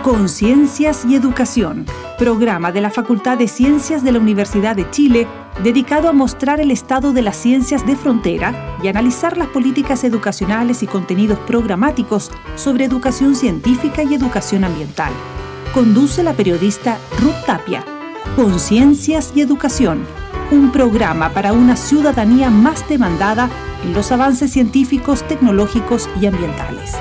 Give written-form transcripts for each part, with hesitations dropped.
Conciencias y Educación, programa de la Facultad de Ciencias de la Universidad de Chile, dedicado a mostrar el estado de las ciencias de frontera y analizar las políticas educacionales y contenidos programáticos sobre educación científica y educación ambiental. Conduce la periodista Ruth Tapia. Conciencias y Educación, un programa para una ciudadanía más demandada en los avances científicos, tecnológicos y ambientales.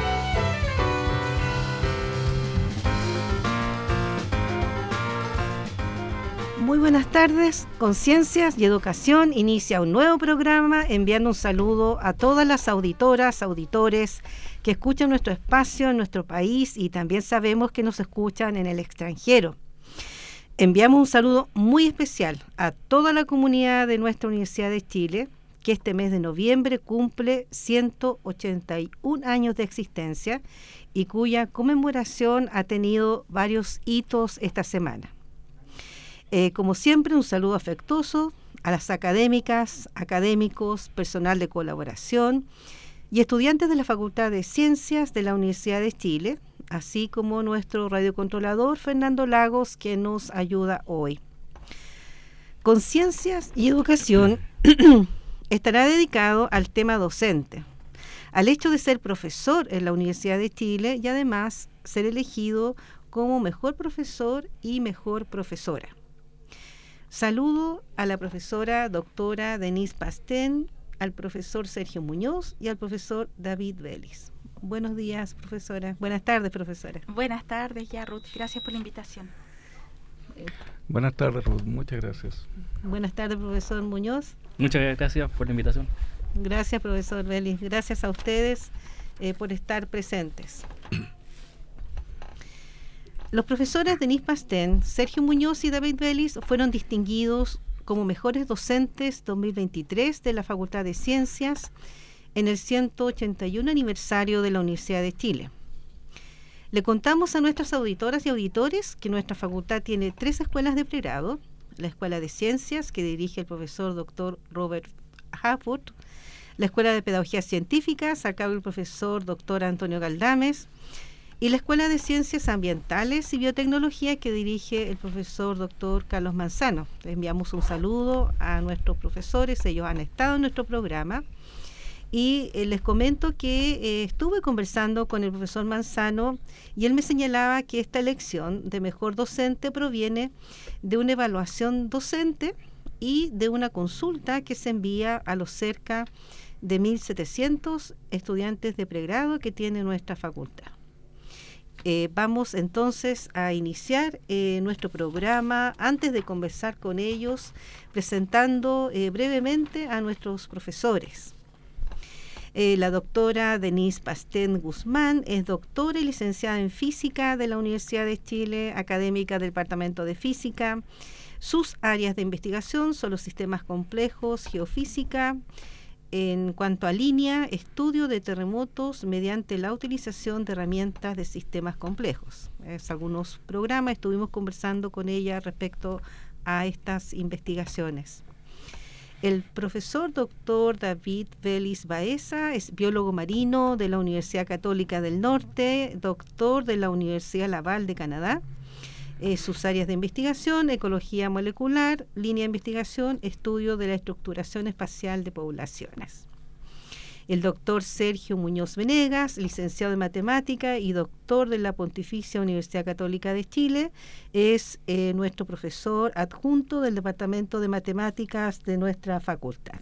Muy buenas tardes, Conciencias y Educación inicia un nuevo programa enviando un saludo a todas las auditoras, auditores que escuchan nuestro espacio en nuestro país y también sabemos que nos escuchan en el extranjero. Enviamos un saludo muy especial a toda la comunidad de nuestra Universidad de Chile, que este mes de noviembre cumple 181 años de existencia y cuya conmemoración ha tenido varios hitos esta semana. Como siempre, un saludo afectuoso a las académicas, académicos, personal de colaboración y estudiantes de la Facultad de Ciencias de la Universidad de Chile, así como nuestro radiocontrolador Fernando Lagos, que nos ayuda hoy. Conciencias y Educación estará dedicado al tema docente, al hecho de ser profesor en la Universidad de Chile y además ser elegido como mejor profesor y mejor profesora. Saludo a la profesora doctora Denise Pastén, al profesor Sergio Muñoz y al profesor David Vélez. Buenos días, profesora. Buenas tardes, profesora. Buenas tardes, ya, Ruth. Gracias por la invitación. Buenas tardes, Ruth. Muchas gracias. Buenas tardes, profesor Muñoz. Muchas gracias por la invitación. Gracias, profesor Vélez. Gracias a ustedes por estar presentes. Los profesores Denise Pastén, Sergio Muñoz y David Vélez fueron distinguidos como mejores docentes 2023 de la Facultad de Ciencias en el 181 aniversario de la Universidad de Chile. Le contamos a nuestras auditoras y auditores que nuestra facultad tiene 3 escuelas de pregrado: la Escuela de Ciencias, que dirige el profesor Dr. Robert Hafford, la Escuela de Pedagogía Científica, a cargo del profesor Dr. Antonio Galdames, y la Escuela de Ciencias Ambientales y Biotecnología, que dirige el profesor Dr. Carlos Manzano. Les enviamos un saludo a nuestros profesores, ellos han estado en nuestro programa, y les comento que estuve conversando con el profesor Manzano y él me señalaba que esta elección de mejor docente proviene de una evaluación docente y de una consulta que se envía a los cerca de 1.700 estudiantes de pregrado que tiene nuestra facultad. Vamos entonces a iniciar nuestro programa, antes de conversar con ellos, presentando brevemente a nuestros profesores. La doctora Denise Pastén Guzmán es doctora y licenciada en Física de la Universidad de Chile, académica del Departamento de Física. Sus áreas de investigación son los sistemas complejos, geofísica. En cuanto a línea, estudio de terremotos mediante la utilización de herramientas de sistemas complejos. Algunos programas estuvimos conversando con ella respecto a estas investigaciones. El profesor doctor David Vélez Baeza es biólogo marino de la Universidad Católica del Norte, doctor de la Universidad Laval de Canadá. Sus áreas de investigación: ecología molecular, línea de investigación, estudio de la estructuración espacial de poblaciones. El doctor Sergio Muñoz Venegas, licenciado en matemática y doctor de la Pontificia Universidad Católica de Chile, es nuestro profesor adjunto del Departamento de Matemáticas de nuestra facultad.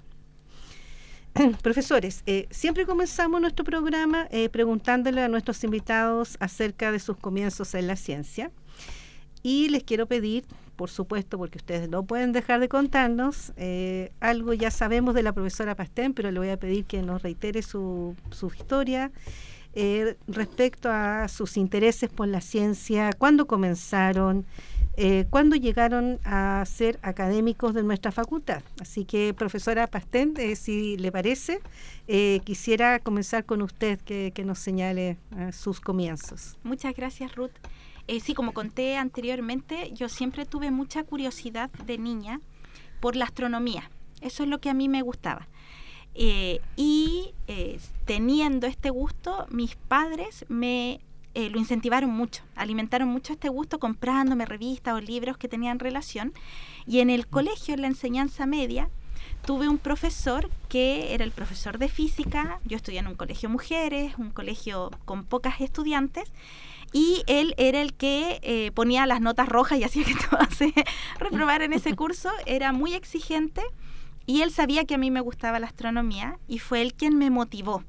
Profesores, siempre comenzamos nuestro programa preguntándole a nuestros invitados acerca de sus comienzos en la ciencia. Y les quiero pedir, por supuesto, porque ustedes no pueden dejar de contarnos, algo ya sabemos de la profesora Pastén, pero le voy a pedir que nos reitere su historia respecto a sus intereses por la ciencia, cuándo comenzaron, cuándo llegaron a ser académicos de nuestra facultad. Así que, profesora Pastén, si le parece, quisiera comenzar con usted, que nos señale sus comienzos. Muchas gracias, Ruth. Sí, como conté anteriormente, yo siempre tuve mucha curiosidad de niña por la astronomía. Eso es lo que a mí me gustaba. Teniendo este gusto, mis padres me lo incentivaron mucho, alimentaron mucho este gusto comprándome revistas o libros que tenían relación. Y en el colegio, en la enseñanza media, tuve un profesor que era el profesor de física. Yo estudié en un colegio mujeres, un colegio con pocas estudiantes, y él era el que ponía las notas rojas y hacía que todas se reprobaran en ese curso. Era muy exigente y él sabía que a mí me gustaba la astronomía, y fue él quien me motivó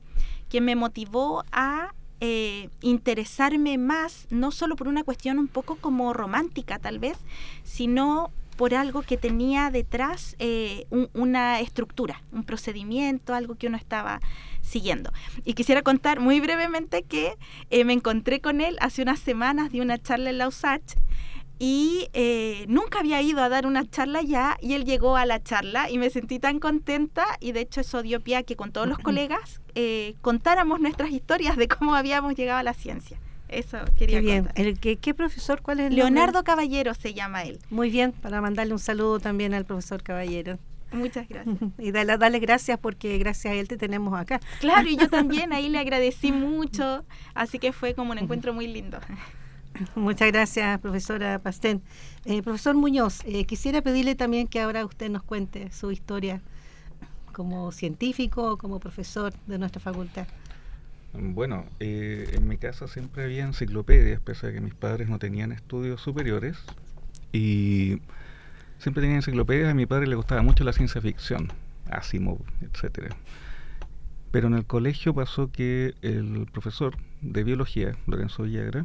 a interesarme más, no solo por una cuestión un poco como romántica tal vez, sino por algo que tenía detrás una estructura, un procedimiento, algo que uno estaba siguiendo. Y quisiera contar muy brevemente que me encontré con él hace unas semanas, di una charla en la USACH, y nunca había ido a dar una charla ya, y él llegó a la charla y me sentí tan contenta, y de hecho eso dio pie a que con todos los colegas contáramos nuestras historias de cómo habíamos llegado a la ciencia. Eso quería contar. ¿Qué profesor? ¿Cuál es el Leonardo nombre? Caballero se llama él. Muy bien, para mandarle un saludo también al profesor Caballero. Muchas gracias. Y dale gracias, porque gracias a él te tenemos acá. Claro, y yo también ahí le agradecí mucho, así que fue como un encuentro muy lindo. Muchas gracias, profesora Pastén. Profesor Muñoz, quisiera pedirle también que ahora usted nos cuente su historia como científico, como profesor de nuestra facultad. Bueno, en mi casa siempre había enciclopedias, pese a que mis padres no tenían estudios superiores, y siempre tenían enciclopedias. A mi padre le gustaba mucho la ciencia ficción, Asimov, etcétera. Pero en el colegio pasó que el profesor de biología, Lorenzo Villagra,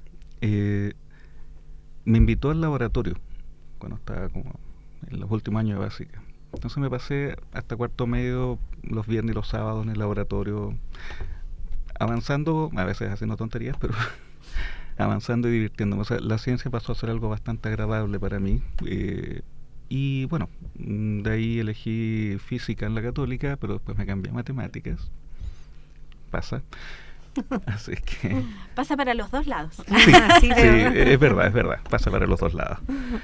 me invitó al laboratorio cuando estaba como en los últimos años de básica. Entonces me pasé hasta cuarto medio los viernes y los sábados en el laboratorio, avanzando, a veces haciendo tonterías, pero avanzando y divirtiéndome. O sea, la ciencia pasó a ser algo bastante agradable para mí. Y bueno, de ahí elegí física en la Católica, pero después me cambié a matemáticas. Pasa. Así que... Pasa para los dos lados. Sí, sí, es verdad, pasa para los dos lados.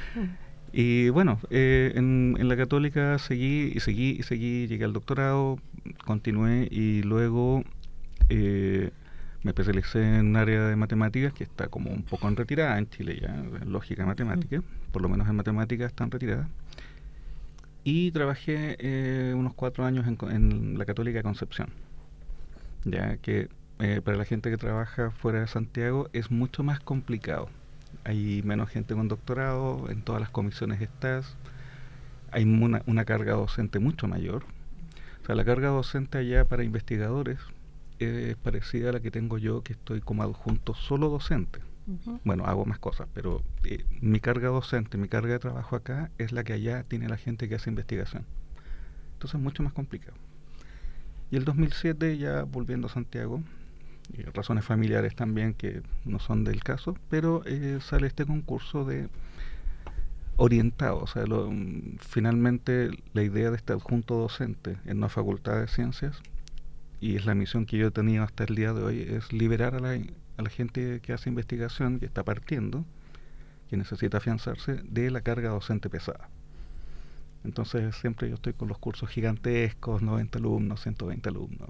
Y bueno, en la Católica seguí, llegué al doctorado, continué, y luego me especialicé en un área de matemáticas que está como un poco en retirada en Chile ya, en lógica matemática, por lo menos en matemáticas está en retirada. Y trabajé unos 4 años en la Católica de Concepción, ya que para la gente que trabaja fuera de Santiago es mucho más complicado. Hay menos gente con doctorado, en todas las comisiones estás, hay una carga docente mucho mayor. O sea, la carga docente allá para investigadores es parecida a la que tengo yo, que estoy como adjunto solo docente. Uh-huh. Bueno, hago más cosas, pero mi carga docente, mi carga de trabajo acá es la que allá tiene la gente que hace investigación. Entonces es mucho más complicado. Y el 2007, ya volviendo a Santiago, y razones familiares también que no son del caso, pero sale este concurso de orientado, o sea, finalmente la idea de este adjunto docente en una facultad de ciencias, y es la misión que yo he tenido hasta el día de hoy, es liberar a la gente que hace investigación, que está partiendo, que necesita afianzarse, de la carga docente pesada. Entonces siempre yo estoy con los cursos gigantescos, 90 alumnos, 120 alumnos.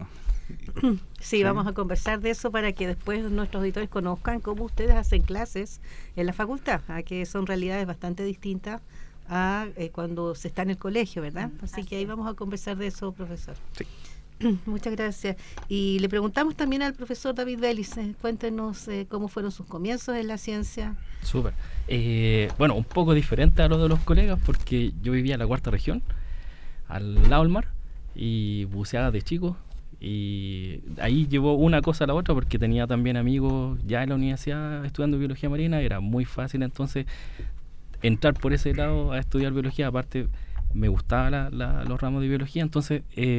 Sí, vamos a conversar de eso para que después nuestros auditores conozcan cómo ustedes hacen clases en la facultad, que son realidades bastante distintas a cuando se está en el colegio, ¿verdad? Así que ahí vamos a conversar de eso, profesor. Sí. Muchas gracias. Y le preguntamos también al profesor David Vélez, cuéntenos cómo fueron sus comienzos en la ciencia. Súper. Bueno, un poco diferente a lo de los colegas, porque yo vivía en la cuarta región, al lado del mar, y buceaba de chico, y ahí llevó una cosa a la otra, porque tenía también amigos ya en la universidad estudiando biología marina. Era muy fácil entonces entrar por ese lado a estudiar biología. Aparte me gustaban los ramos de biología, entonces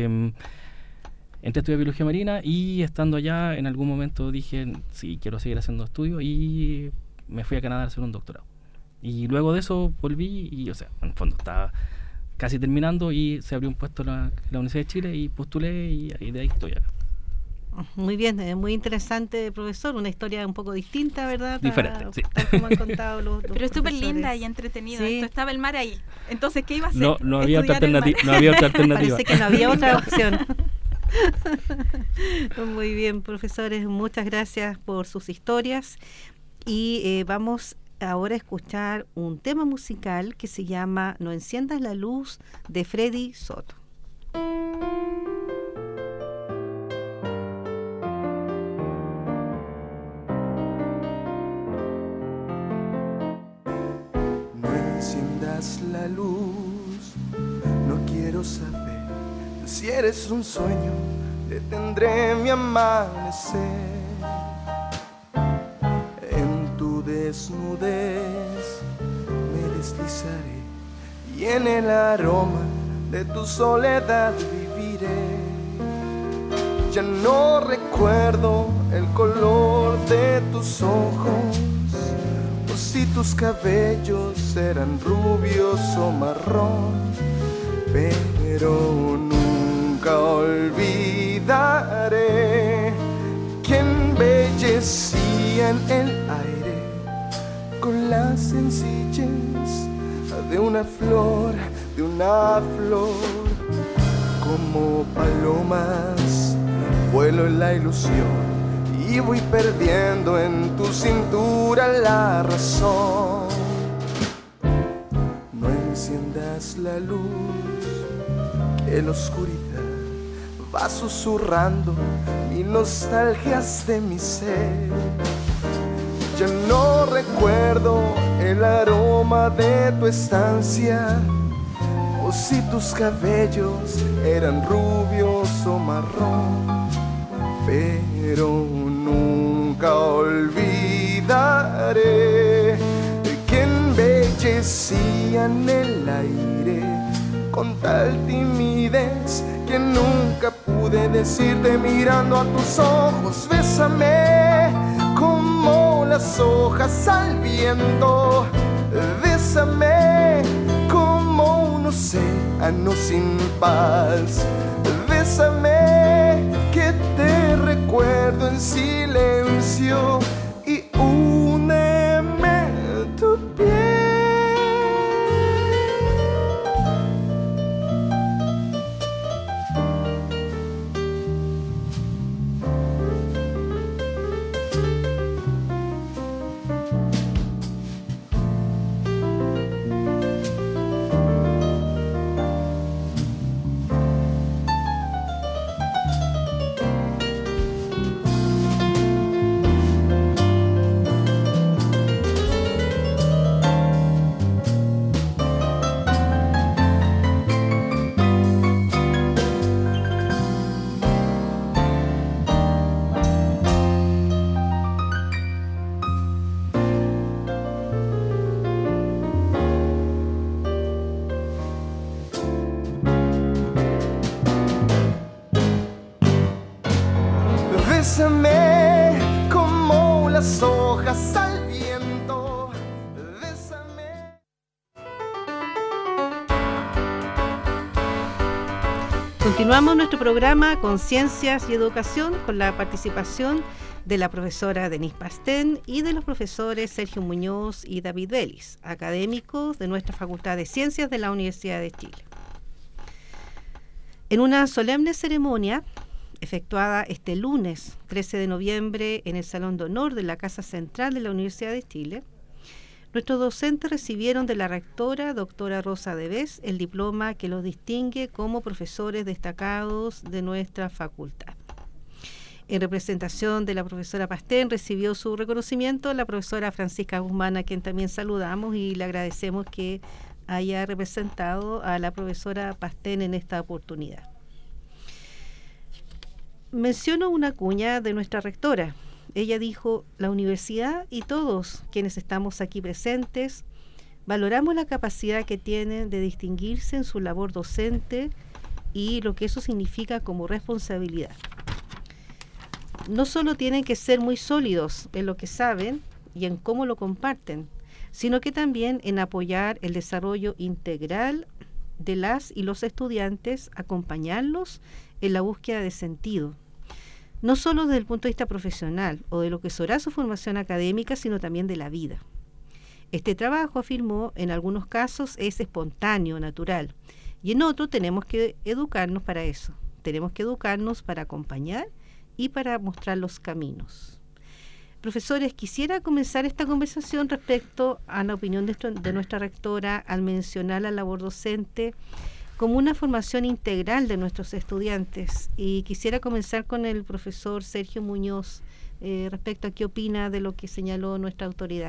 entré a estudiar biología marina, y estando allá en algún momento dije, sí, quiero seguir haciendo estudios, y me fui a Canadá a hacer un doctorado. Y luego de eso volví, y o sea, en el fondo estaba casi terminando, y se abrió un puesto en la Universidad de Chile, y postulé, y de ahí estoy acá. Muy bien, muy interesante, profesor, una historia un poco distinta, ¿verdad? Diferente, sí. Tal como han contado los pero es súper linda y entretenida. Sí. Esto estaba el mar ahí. Entonces, ¿qué iba a hacer? No había otra alternativa. Parece que no había otra opción. Muy bien, profesores, muchas gracias por sus historias. Y vamos ahora a escuchar un tema musical que se llama No enciendas la luz, de Freddy Soto. No enciendas la luz, no quiero saber si eres un sueño, detendré mi amanecer. En tu desnudez me deslizaré y en el aroma de tu soledad viviré. Ya no recuerdo el color de tus ojos, o si tus cabellos eran rubios o marrón, pero nunca olvidaré que embellecía en el aire con la sencillez de una flor, como palomas vuelo en la ilusión y voy perdiendo en tu cintura la razón. No enciendas la luz, que la oscuridad va susurrando mil nostalgias de mi ser. Ya no recuerdo el aroma de tu estancia, o si tus cabellos eran rubios o marrón, pero nunca olvidaré que embellecían el aire con tal timidez que nunca pude decirte mirando a tus ojos. Bésame como las hojas al viento, bésame como un océano sin paz, bésame que te recuerdo en silencio y úneme tu piel. Bésame como las hojas al viento, bésame. Continuamos nuestro programa Conciencias y Educación con la participación de la profesora Denise Pastén y de los profesores Sergio Muñoz y David Vélez, académicos de nuestra Facultad de Ciencias de la Universidad de Chile. En una solemne ceremonia efectuada este lunes 13 de noviembre en el Salón de Honor de la Casa Central de la Universidad de Chile, nuestros docentes recibieron de la rectora, doctora Rosa Devés, el diploma que los distingue como profesores destacados de nuestra facultad. En representación de la profesora Pastén recibió su reconocimiento la profesora Francisca Guzmán, a quien también saludamos y le agradecemos que haya representado a la profesora Pastén en esta oportunidad. Menciono una cuña de nuestra rectora. Ella dijo: la universidad y todos quienes estamos aquí presentes valoramos la capacidad que tienen de distinguirse en su labor docente y lo que eso significa como responsabilidad. No solo tienen que ser muy sólidos en lo que saben y en cómo lo comparten, sino que también en apoyar el desarrollo integral de las y los estudiantes, acompañarlos en la búsqueda de sentido, no solo desde el punto de vista profesional o de lo que será su formación académica, sino también de la vida. Este trabajo, afirmó, en algunos casos es espontáneo, natural, y en otros tenemos que educarnos para eso. tenemos que educarnos para acompañar y para mostrar los caminos. Profesores, quisiera comenzar esta conversación respecto a la opinión de nuestra rectora al mencionar la labor docente como una formación integral de nuestros estudiantes. Y quisiera comenzar con el profesor Sergio Muñoz respecto a qué opina de lo que señaló nuestra autoridad.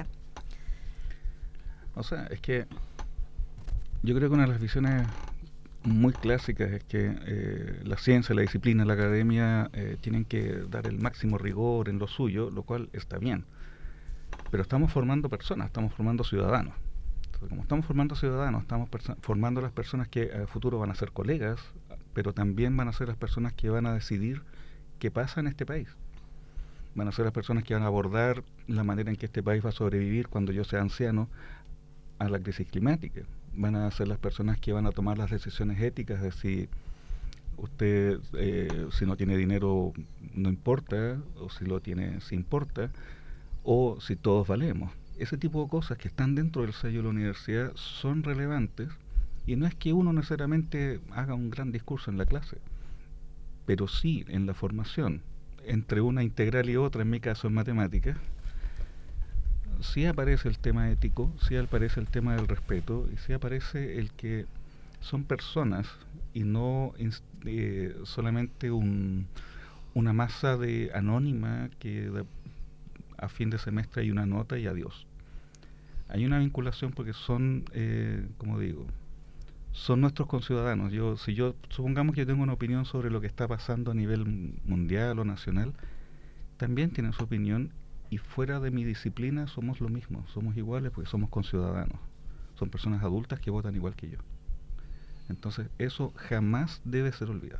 O sea, es que yo creo que una de las visiones muy clásicas es que la ciencia, la disciplina, la academia tienen que dar el máximo rigor en lo suyo, lo cual está bien. Pero estamos formando personas, estamos formando ciudadanos. Entonces, como estamos formando ciudadanos, estamos formando las personas que a futuro van a ser colegas, pero también van a ser las personas que van a decidir qué pasa en este país. Van a ser las personas que van a abordar la manera en que este país va a sobrevivir cuando yo sea anciano a la crisis climática. Van a ser las personas que van a tomar las decisiones éticas de si usted, si no tiene dinero, no importa, o si lo tiene, sí importa, o si todos valemos. Ese tipo de cosas que están dentro del sello de la universidad son relevantes, y no es que uno necesariamente haga un gran discurso en la clase, pero sí en la formación, entre una integral y otra, en mi caso en matemáticas, sí aparece el tema ético, sí aparece el tema del respeto, y sí aparece el que son personas y no solamente una masa de anónima que a fin de semestre hay una nota y adiós. Hay una vinculación porque son, como digo, son nuestros conciudadanos. Supongamos que yo tengo una opinión sobre lo que está pasando a nivel mundial o nacional, también tienen su opinión. Y fuera de mi disciplina somos lo mismo, somos iguales porque somos conciudadanos. Son personas adultas que votan igual que yo. Entonces, eso jamás debe ser olvidado.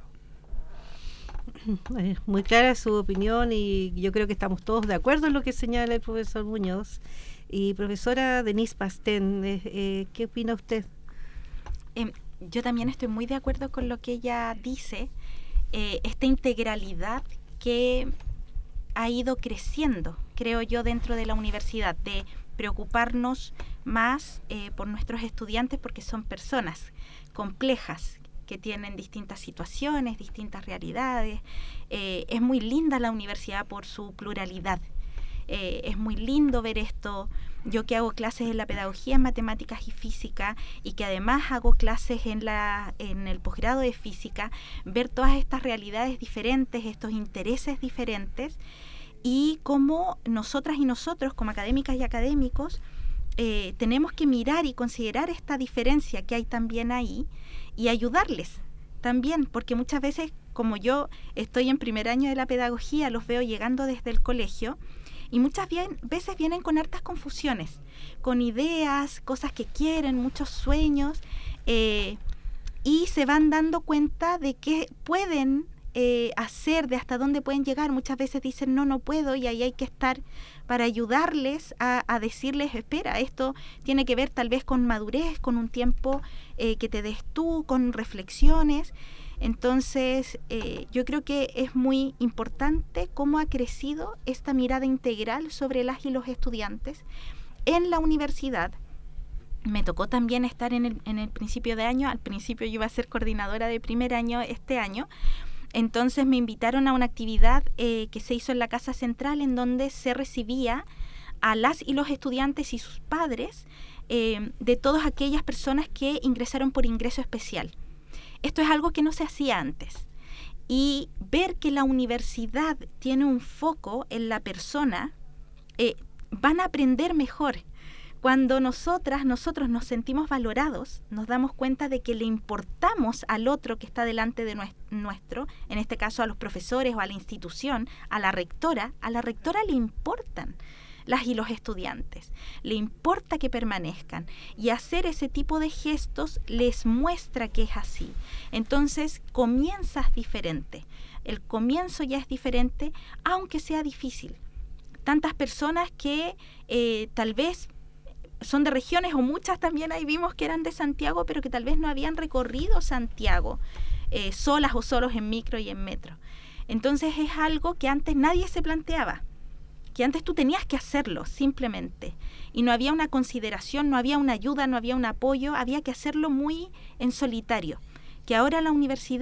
Muy clara su opinión y yo creo que estamos todos de acuerdo en lo que señala el profesor Muñoz. Y profesora Denise Pastén, ¿qué opina usted? Yo también estoy muy de acuerdo con lo que ella dice. Esta integralidad que ha ido creciendo, creo yo, dentro de la universidad, de preocuparnos más por nuestros estudiantes porque son personas complejas que tienen distintas situaciones, distintas realidades. Es muy linda la universidad por su pluralidad. Es muy lindo ver esto. Yo que hago clases en la pedagogía en matemáticas y física y que además hago clases en el posgrado de física, ver todas estas realidades diferentes, estos intereses diferentes, y cómo nosotras y nosotros como académicas y académicos tenemos que mirar y considerar esta diferencia que hay también ahí y ayudarles también, porque muchas veces, como yo estoy en primer año de la pedagogía, los veo llegando desde el colegio y muchas veces vienen con hartas confusiones, con ideas, cosas que quieren, muchos sueños, y se van dando cuenta de que pueden hacer, de hasta dónde pueden llegar. Muchas veces dicen no puedo, y ahí hay que estar para ayudarles a decirles, espera, esto tiene que ver tal vez con madurez, con un tiempo que te des tú, con reflexiones. Entonces yo creo que es muy importante cómo ha crecido esta mirada integral sobre las y los estudiantes en la universidad. Me tocó también estar en el principio de año. Al principio yo iba a ser coordinadora de primer año este año. Entonces me invitaron a una actividad que se hizo en la Casa Central, en donde se recibía a las y los estudiantes y sus padres de todas aquellas personas que ingresaron por ingreso especial. Esto es algo que no se hacía antes. Y ver que la universidad tiene un foco en la persona, van a aprender mejor. Cuando nosotros nos sentimos valorados, nos damos cuenta de que le importamos al otro que está delante de nuestro, en este caso a los profesores o a la institución, a la rectora le importan las y los estudiantes, le importa que permanezcan, y hacer ese tipo de gestos les muestra que es así. Entonces comienzas diferente, el comienzo ya es diferente, aunque sea difícil. Tantas personas que tal vez son de regiones, o muchas también ahí vimos que eran de Santiago, pero que tal vez no habían recorrido Santiago solas o solos en micro y en metro. Entonces es algo que antes nadie se planteaba, que antes tú tenías que hacerlo simplemente, y no había una consideración, no había una ayuda, no había un apoyo, había que hacerlo muy en solitario. Que ahora la universidad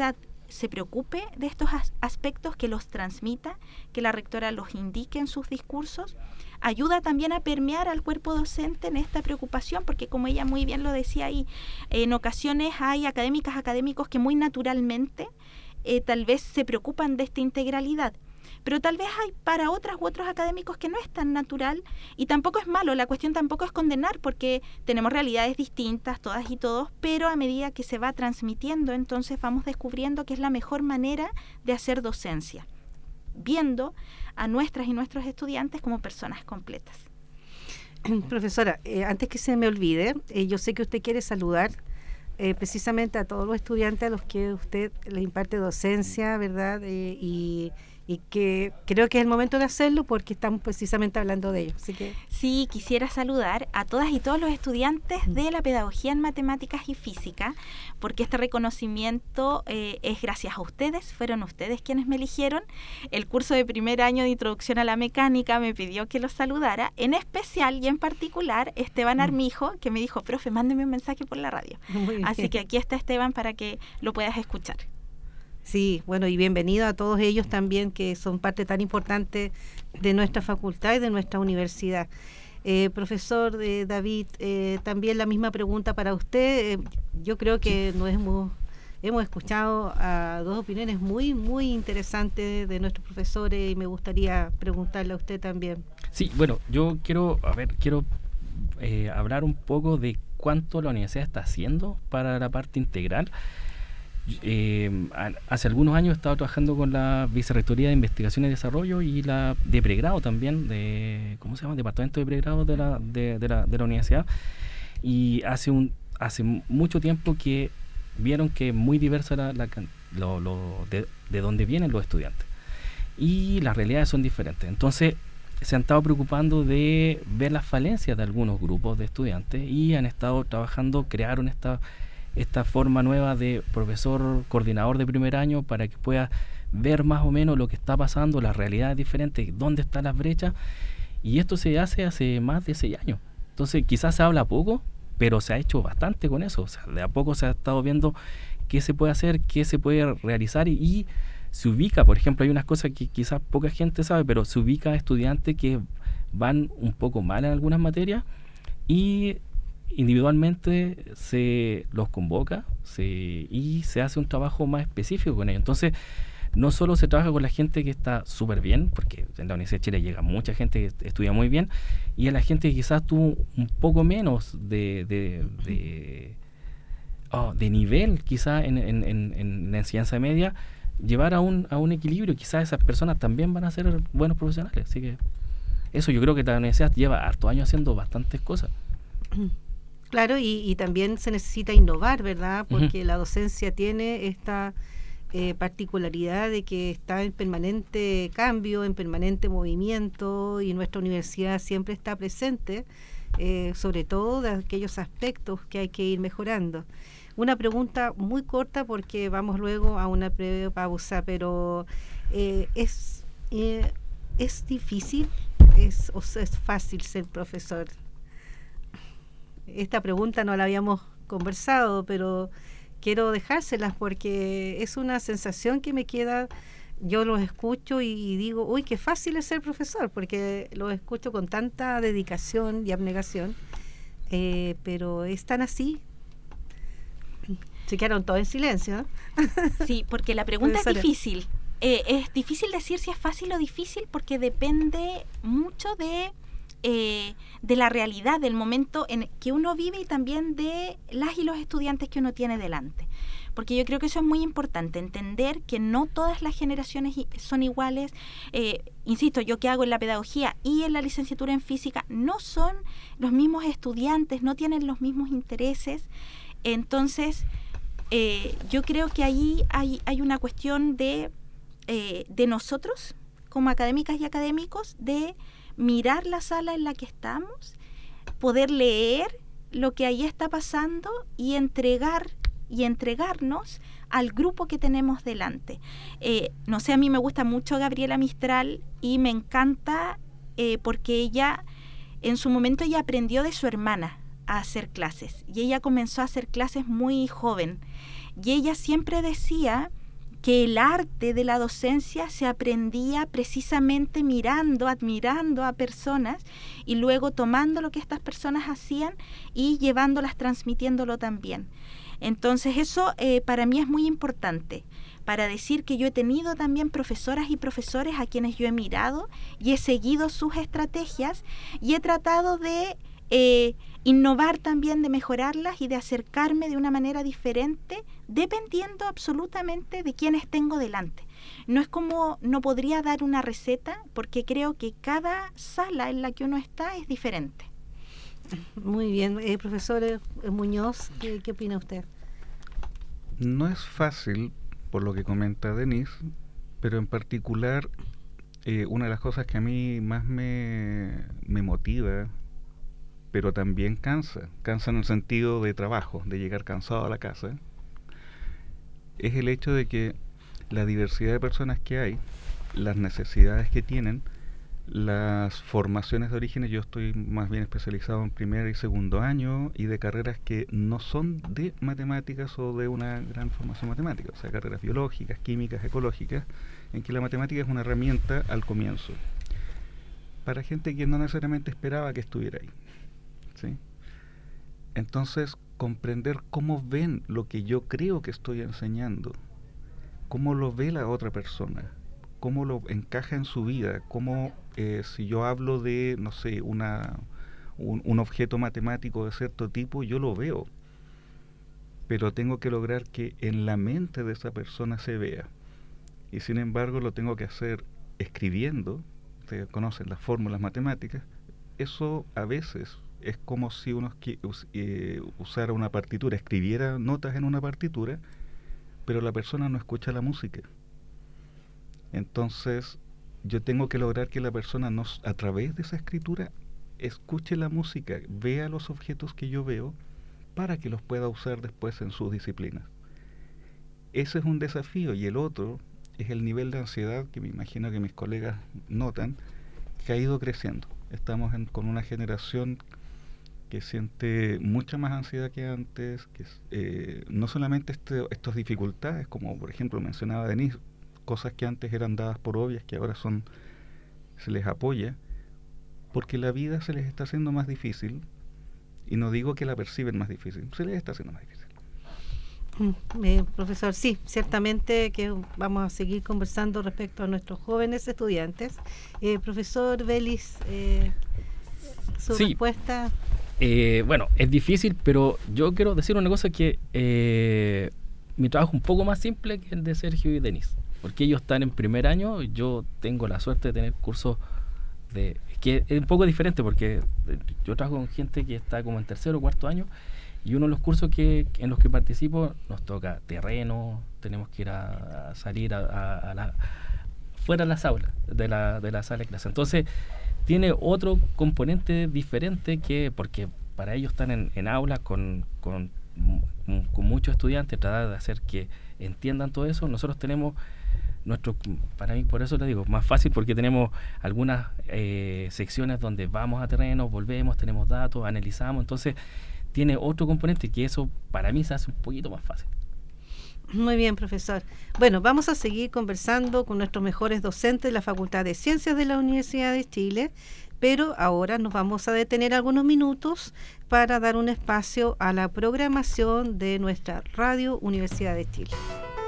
se preocupe de estos aspectos, que los transmita, que la rectora los indique en sus discursos, ayuda también a permear al cuerpo docente en esta preocupación, porque como ella muy bien lo decía ahí, en ocasiones hay académicos que muy naturalmente tal vez se preocupan de esta integralidad, pero tal vez hay para otras u otros académicos que no es tan natural, y tampoco es malo, la cuestión tampoco es condenar, porque tenemos realidades distintas todas y todos, pero a medida que se va transmitiendo, entonces vamos descubriendo que es la mejor manera de hacer docencia, viendo a nuestras y nuestros estudiantes como personas completas. Profesora, antes que se me olvide, yo sé que usted quiere saludar precisamente a todos los estudiantes a los que usted le imparte docencia, ¿verdad? Y que creo que es el momento de hacerlo porque estamos precisamente hablando de ello. Así que sí, quisiera saludar a todas y todos los estudiantes de la pedagogía en matemáticas y física, porque este reconocimiento es gracias a ustedes, fueron ustedes quienes me eligieron. El curso de primer año de introducción a la mecánica me pidió que los saludara, en especial y en particular Esteban Armijo, que me dijo, profe, mándeme un mensaje por la radio. Así que aquí está Esteban para que lo puedas escuchar. Sí, bueno, y bienvenido a todos ellos también, que son parte tan importante de nuestra facultad y de nuestra universidad. Profesor David, también la misma pregunta para usted. Yo creo que hemos escuchado a dos opiniones muy, muy interesantes de nuestros profesores y me gustaría preguntarle a usted también. Sí, bueno, yo quiero hablar un poco de cuánto la universidad está haciendo para la parte integral. Hace algunos años he estado trabajando con la Vicerrectoría de Investigación y Desarrollo y la de pregrado también, Departamento de Pregrado de la universidad, y hace mucho tiempo que vieron que es muy diversa de dónde vienen los estudiantes y las realidades son diferentes. Entonces se han estado preocupando de ver las falencias de algunos grupos de estudiantes y han estado crearon esta forma nueva de profesor coordinador de primer año para que pueda ver más o menos lo que está pasando, las realidades diferentes, dónde están las brechas, y esto se hace más de 6 años. Entonces quizás se habla poco, pero se ha hecho bastante con eso. O sea, de a poco se ha estado viendo qué se puede hacer, qué se puede realizar y se ubica, por ejemplo, hay unas cosas que quizás poca gente sabe, pero se ubica a estudiantes que van un poco mal en algunas materias y individualmente se los convoca y se hace un trabajo más específico con ellos. Entonces, no solo se trabaja con la gente que está súper bien, porque en la Universidad de Chile llega mucha gente que estudia muy bien, y a la gente que quizás tuvo un poco menos de nivel, quizás en la enseñanza media, llevar a un equilibrio. Quizás esas personas también van a ser buenos profesionales. Así que eso, yo creo que la universidad lleva harto años haciendo bastantes cosas. Claro, y también se necesita innovar, ¿verdad? Porque la docencia tiene esta particularidad de que está en permanente cambio, en permanente movimiento, y nuestra universidad siempre está presente, sobre todo de aquellos aspectos que hay que ir mejorando. Una pregunta muy corta porque vamos luego a una breve pausa, pero ¿es difícil o es fácil ser profesor? Esta pregunta no la habíamos conversado, pero quiero dejárselas porque es una sensación que me queda. Yo los escucho y digo, uy, qué fácil es ser profesor, porque los escucho con tanta dedicación y abnegación, pero es tan así. Se quedaron todos en silencio, ¿no? Sí, porque la pregunta es difícil. Es difícil decir si es fácil o difícil porque depende mucho de la realidad, del momento en que uno vive y también de las y los estudiantes que uno tiene delante. Porque yo creo que eso es muy importante, entender que no todas las generaciones son iguales. Insisto, yo que hago en la pedagogía y en la licenciatura en física, no son los mismos estudiantes, no tienen los mismos intereses. Entonces, yo creo que ahí hay una cuestión de nosotros, como académicas y académicos, de mirar la sala en la que estamos, poder leer lo que ahí está pasando y entregarnos al grupo que tenemos delante. No sé, a mí me gusta mucho Gabriela Mistral y me encanta porque ella, en su momento, ella aprendió de su hermana a hacer clases y ella comenzó a hacer clases muy joven y ella siempre decía que el arte de la docencia se aprendía precisamente mirando, admirando a personas y luego tomando lo que estas personas hacían y llevándolas, transmitiéndolo también. Entonces eso para mí es muy importante, para decir que yo he tenido también profesoras y profesores a quienes yo he mirado y he seguido sus estrategias y he tratado de innovar también, de mejorarlas y de acercarme de una manera diferente, dependiendo absolutamente de quienes tengo delante. No es como, no podría dar una receta, porque creo que cada sala en la que uno está es diferente. Muy bien, profesor Muñoz, ¿qué opina usted? No es fácil, por lo que comenta Denise, pero en particular una de las cosas que a mí más me motiva, pero también cansa en el sentido de trabajo, de llegar cansado a la casa, es el hecho de que la diversidad de personas que hay, las necesidades que tienen, las formaciones de orígenes, yo estoy más bien especializado en primer y segundo año y de carreras que no son de matemáticas o de una gran formación matemática, o sea, carreras biológicas, químicas, ecológicas, en que la matemática es una herramienta al comienzo, para gente que no necesariamente esperaba que estuviera ahí, ¿sí? Entonces, comprender cómo ven lo que yo creo que estoy enseñando, cómo lo ve la otra persona, cómo lo encaja en su vida, cómo si yo hablo de, no sé, un objeto matemático de cierto tipo, yo lo veo, pero tengo que lograr que en la mente de esa persona se vea, y sin embargo lo tengo que hacer escribiendo. Ustedes conocen las fórmulas matemáticas. Eso a veces es como si uno usara una partitura, escribiera notas en una partitura, pero la persona no escucha la música. Entonces, yo tengo que lograr que la persona a través de esa escritura escuche la música, vea los objetos que yo veo, para que los pueda usar después en sus disciplinas. Ese es un desafío, y el otro es el nivel de ansiedad que me imagino que mis colegas notan, que ha ido creciendo. Estamos con una generación que siente mucha más ansiedad que antes, que no solamente estas dificultades, como por ejemplo mencionaba Denise, cosas que antes eran dadas por obvias, que ahora se les apoya, porque la vida se les está haciendo más difícil, y no digo que la perciben más difícil, se les está haciendo más difícil. Profesor, sí, ciertamente que vamos a seguir conversando respecto a nuestros jóvenes estudiantes. Profesor Vélez, su respuesta. Bueno, es difícil, pero yo quiero decir una cosa, que mi trabajo es un poco más simple que el de Sergio y Denise, porque ellos están en primer año, yo tengo la suerte de tener cursos que es un poco diferente, porque yo trabajo con gente que está como en tercero o cuarto año, y uno de los cursos en los que participo nos toca terreno, tenemos que ir a salir fuera de las aulas, de la sala de clase. Entonces, tiene otro componente diferente, porque para ellos están en aulas con muchos estudiantes, tratar de hacer que entiendan todo eso. Nosotros tenemos para mí, por eso les digo, más fácil, porque tenemos algunas secciones donde vamos a terreno, volvemos, tenemos datos, analizamos, entonces tiene otro componente que eso para mí se hace un poquito más fácil. Muy bien, profesor. Bueno, vamos a seguir conversando con nuestros mejores docentes de la Facultad de Ciencias de la Universidad de Chile, pero ahora nos vamos a detener algunos minutos para dar un espacio a la programación de nuestra Radio Universidad de Chile.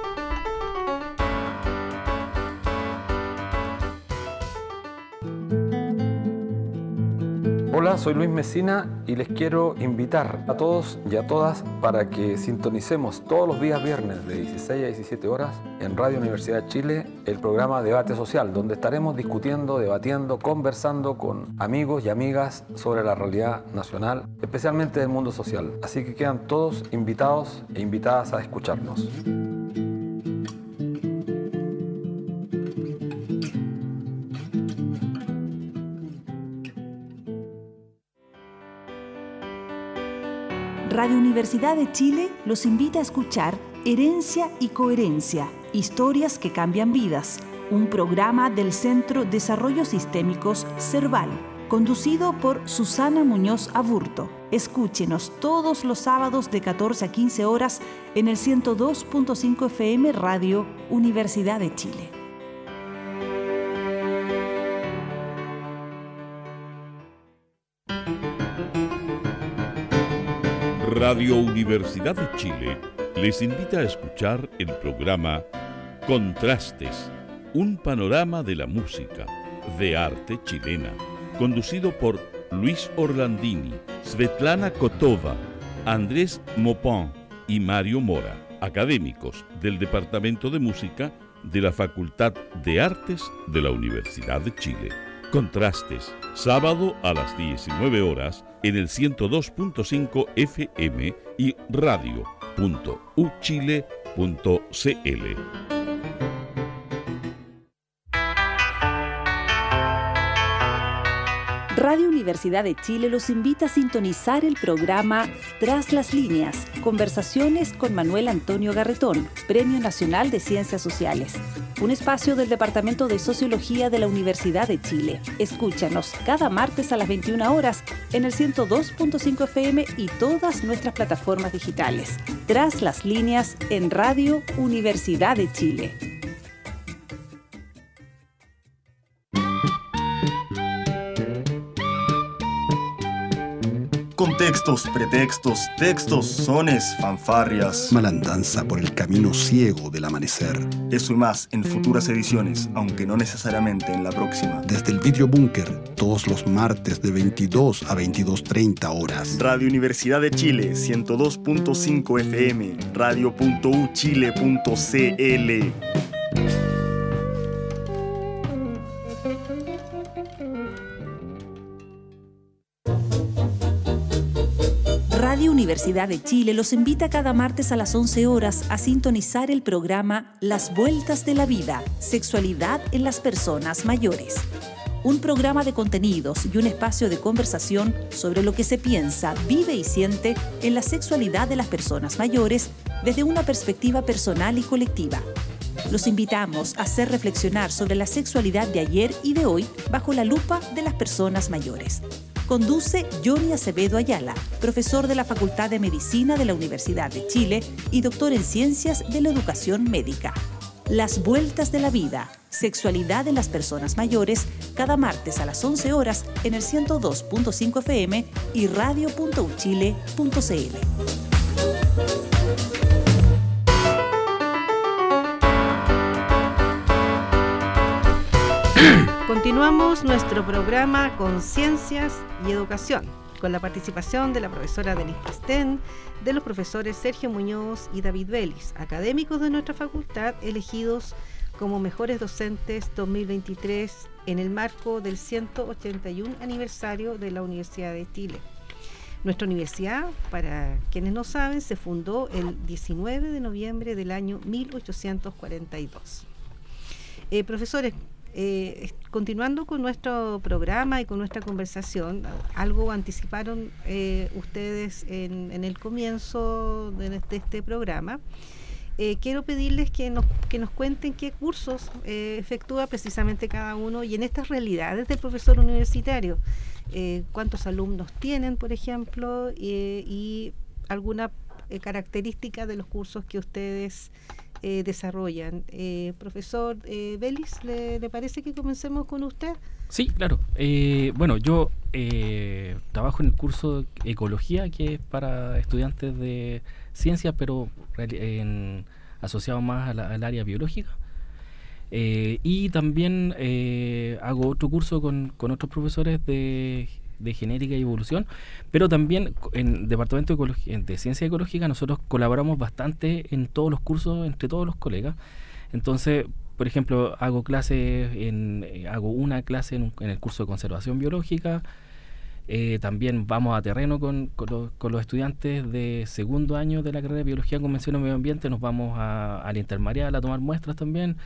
Hola, soy Luis Mesina y les quiero invitar a todos y a todas para que sintonicemos todos los días viernes de 16 a 17 horas en Radio Universidad de Chile el programa Debate Social, donde estaremos discutiendo, debatiendo, conversando con amigos y amigas sobre la realidad nacional, especialmente del mundo social. Así que quedan todos invitados e invitadas a escucharnos. Radio Universidad de Chile los invita a escuchar Herencia y Coherencia, historias que cambian vidas, un programa del Centro Desarrollos Sistémicos CERVAL, conducido por Susana Muñoz Aburto. Escúchenos todos los sábados de 14 a 15 horas en el 102.5 FM Radio Universidad de Chile. Radio Universidad de Chile les invita a escuchar el programa Contrastes, un panorama de la música, de arte chilena, conducido por Luis Orlandini, Svetlana Kotova, Andrés Mopin y Mario Mora, académicos del Departamento de Música de la Facultad de Artes de la Universidad de Chile. Contrastes, sábado a las 19 horas en el 102.5 FM y radio.uchile.cl. Radio Universidad de Chile los invita a sintonizar el programa Tras las Líneas, conversaciones con Manuel Antonio Garretón, Premio Nacional de Ciencias Sociales. Un espacio del Departamento de Sociología de la Universidad de Chile. Escúchanos cada martes a las 21 horas en el 102.5 FM y todas nuestras plataformas digitales. Tras las Líneas en Radio Universidad de Chile. Contextos, pretextos, textos, sones, fanfarrias. Malandanza por el camino ciego del amanecer. Eso y más en futuras ediciones, aunque no necesariamente en la próxima. Desde el Vidrio Búnker, todos los martes de 22 a 22:30 horas. Radio Universidad de Chile, 102.5 FM, radio.uchile.cl. Radio Universidad de Chile los invita cada martes a las 11 horas a sintonizar el programa Las Vueltas de la Vida, Sexualidad en las Personas Mayores. Un programa de contenidos y un espacio de conversación sobre lo que se piensa, vive y siente en la sexualidad de las personas mayores desde una perspectiva personal y colectiva. Los invitamos a hacer reflexionar sobre la sexualidad de ayer y de hoy bajo la lupa de las personas mayores. Conduce Johnny Acevedo Ayala, profesor de la Facultad de Medicina de la Universidad de Chile y doctor en Ciencias de la Educación Médica. Las Vueltas de la Vida, Sexualidad en las Personas Mayores, cada martes a las 11 horas en el 102.5 FM y radio.uchile.cl. Continuamos nuestro programa con Ciencias y Educación, con la participación de la profesora Denise Pastén, de los profesores Sergio Muñoz y David Vélez, académicos de nuestra facultad elegidos como mejores docentes 2023 en el marco del 181 aniversario de la Universidad de Chile. Nuestra universidad, para quienes no saben, se fundó el 19 de noviembre del año 1842. Profesores, continuando con nuestro programa y con nuestra conversación, algo anticiparon ustedes en el comienzo de este programa. Quiero pedirles que nos cuenten qué cursos efectúa precisamente cada uno y en estas realidades del profesor universitario, cuántos alumnos tienen, por ejemplo, y alguna característica de los cursos que ustedes desarrollan. Profesor Vélez, ¿le parece que comencemos con usted? Sí, claro. Bueno, yo trabajo en el curso de Ecología, que es para estudiantes de ciencias, pero asociado más al área biológica. Y también hago otro curso con otros profesores de genética y evolución, pero también en el Departamento de Ciencia Ecológica nosotros colaboramos bastante en todos los cursos, entre todos los colegas. Entonces, por ejemplo, hago una clase en el curso de Conservación Biológica. También vamos a terreno con los estudiantes de segundo año de la carrera de Biología, Convención y Medio Ambiente. Nos vamos al Intermareal a tomar muestras también.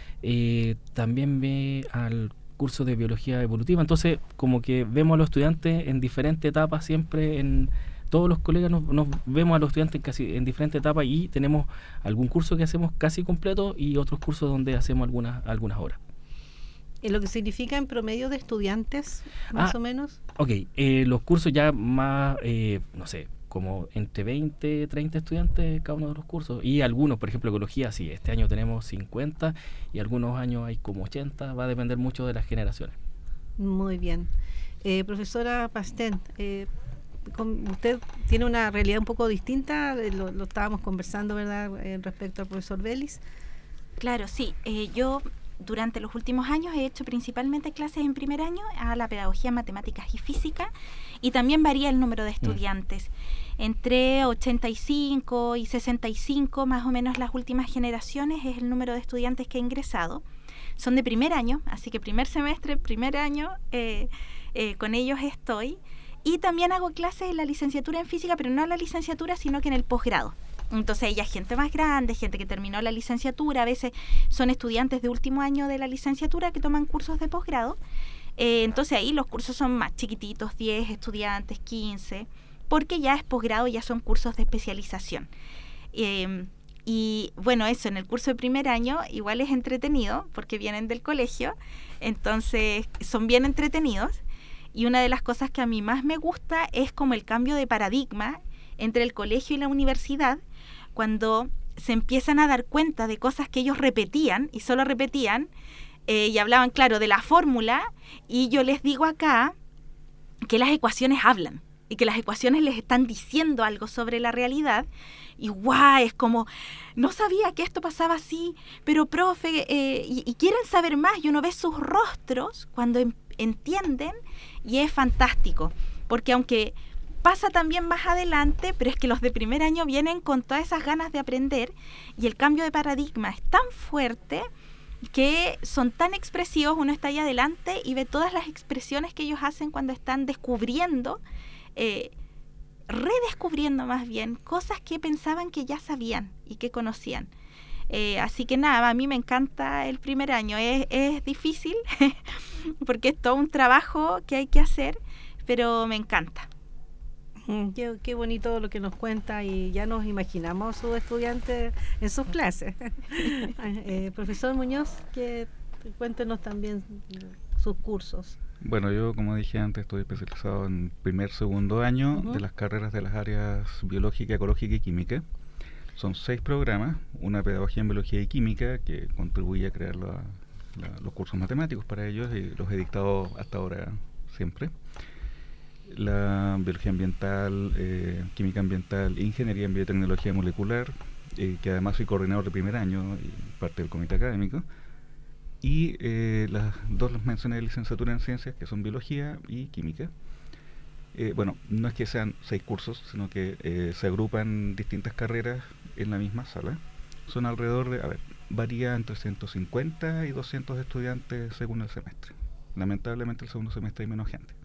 También al curso de Biología Evolutiva. Entonces, como que vemos a los estudiantes en diferentes etapas, siempre en todos los colegas nos vemos a los estudiantes casi en diferentes etapas, y tenemos algún curso que hacemos casi completo y otros cursos donde hacemos algunas horas. lo que significa en promedio de estudiantes, más o menos. Ok, los cursos ya más, no sé, como entre 20, 30 estudiantes cada uno de los cursos. Y algunos, por ejemplo, ecología, sí, este año tenemos 50 y algunos años hay como 80, va a depender mucho de las generaciones. Muy bien. Profesora Pastén, usted tiene una realidad un poco distinta, lo estábamos conversando, ¿verdad?, respecto al profesor Vélez. Claro, sí. Yo durante los últimos años he hecho principalmente clases en primer año a la pedagogía, matemáticas y física, y también varía el número de estudiantes. Entre 85 y 65, más o menos las últimas generaciones, es el número de estudiantes que he ingresado. Son de primer año, así que primer semestre, primer año, con ellos estoy. Y también hago clases en la licenciatura en física, pero no en la licenciatura, sino que en el posgrado. Entonces ella es gente más grande, gente que terminó la licenciatura, a veces son estudiantes de último año de la licenciatura que toman cursos de posgrado. Entonces ahí los cursos son más chiquititos, 10 estudiantes, 15, porque ya es posgrado, ya son cursos de especialización. Y bueno, eso, en el curso de primer año igual es entretenido, porque vienen del colegio, entonces son bien entretenidos. Y una de las cosas que a mí más me gusta es como el cambio de paradigma entre el colegio y la universidad, cuando se empiezan a dar cuenta de cosas que ellos repetían, y solo repetían, y hablaban, claro, de la fórmula, y yo les digo acá que las ecuaciones hablan, y que las ecuaciones les están diciendo algo sobre la realidad, y guau, es como, no sabía que esto pasaba así, pero profe, y quieren saber más, y uno ve sus rostros cuando entienden, y es fantástico, porque aunque pasa también más adelante, pero es que los de primer año vienen con todas esas ganas de aprender, y el cambio de paradigma es tan fuerte que son tan expresivos, uno está ahí adelante y ve todas las expresiones que ellos hacen cuando están descubriendo, redescubriendo más bien, cosas que pensaban que ya sabían y que conocían. Así que nada, a mí me encanta el primer año, es difícil porque es todo un trabajo que hay que hacer, pero me encanta. Qué bonito lo que nos cuenta, y ya nos imaginamos a sus estudiantes en sus clases. Profesor Muñoz, cuéntenos también sus cursos. Bueno, yo como dije antes estoy especializado en segundo año de las carreras de las áreas biológica, ecológica y química. Son 6 programas, una pedagogía en biología y química que contribuye a crear los cursos matemáticos para ellos, y los he dictado hasta ahora siempre. La biología ambiental, química ambiental, ingeniería en biotecnología molecular, que además soy coordinador de primer año y parte del comité académico, y las dos las mencioné de licenciatura en ciencias, que son biología y química. Bueno, no es que sean 6 cursos, sino que se agrupan distintas carreras en la misma sala. Son alrededor de, varía entre 150 y 200 estudiantes según el semestre. Lamentablemente el segundo semestre hay menos gente.